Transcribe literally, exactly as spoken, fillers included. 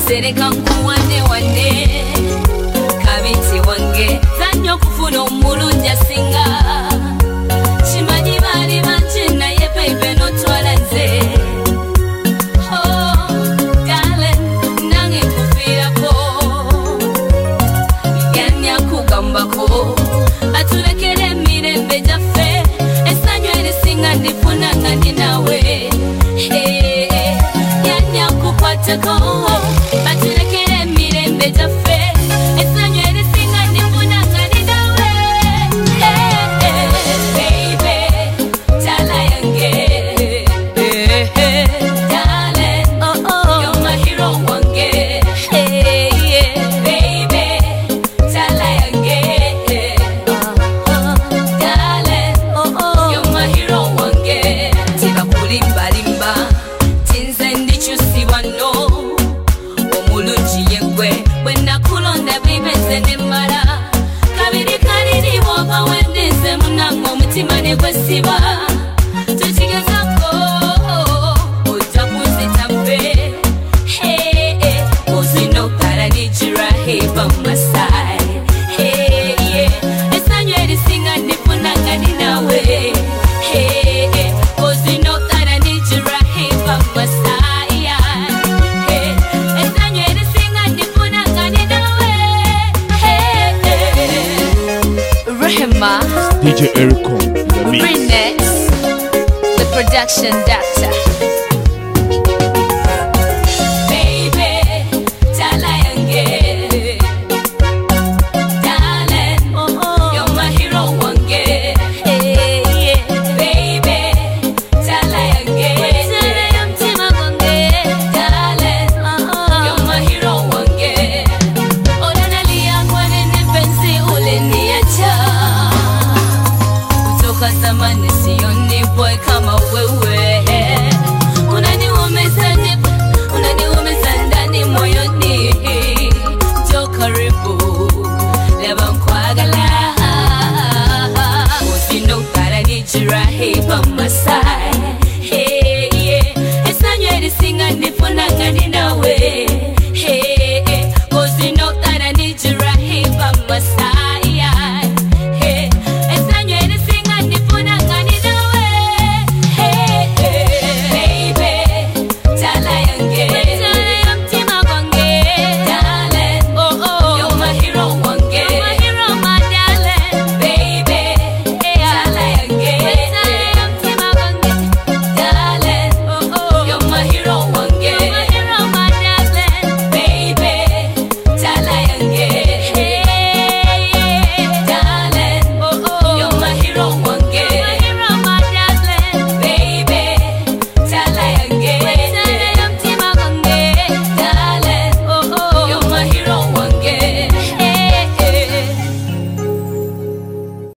sereka nkuwane wane kabiti wange zanyo kufuna omulungi asinga kimanyi bali bangi naye baby notwala nze oh darling nange nkufiirako yanya kugambako atulekere emirembe gyaffe essanyu erisinga ndifuna nga ndi nawe yanya kukwatako atulekere emirembe gyaffe essanyu erisinga ndifuna nga ndi nawe baby tala yange darling you're my hero wange baby tala yange darling you're my hero wange tibakulimbalimba tinze ndikyusibwa no omulungi yegwe bwe nakulonda bibenze nemmala kabiri kaliri bw'oba wendize munange omutima ne gwesiba tukigezako ojja kunzita mbe cause you know that I need you right here by my side essanyu erisinga ndifuna nga ndi nawe cause you know that I need you right here by my side essanyu erisinga ndifuna nga ndi nawe Rehema D J Erico, the mix. Remix, the production doctor.